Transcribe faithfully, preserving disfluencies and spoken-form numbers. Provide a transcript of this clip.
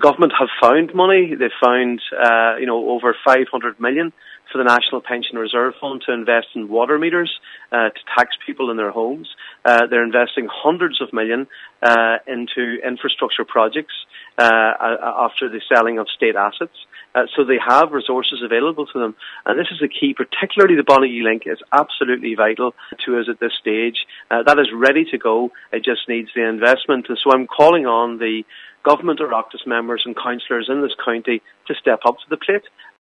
government have found money. They've found, uh, you know, over five hundred million for the National Pension Reserve Fund to invest in water meters, uh, to tax people in their homes. Uh, they're investing hundreds of million uh, into infrastructure projects uh, after the selling of state assets. Uh, so they have resources available to them. And this is the key, particularly the Bonnygee Link is absolutely vital to us at this stage. Uh, that is ready to go. It just needs the investment. And so I'm calling on the government Oireachtas members and councillors in this county to step up to the plate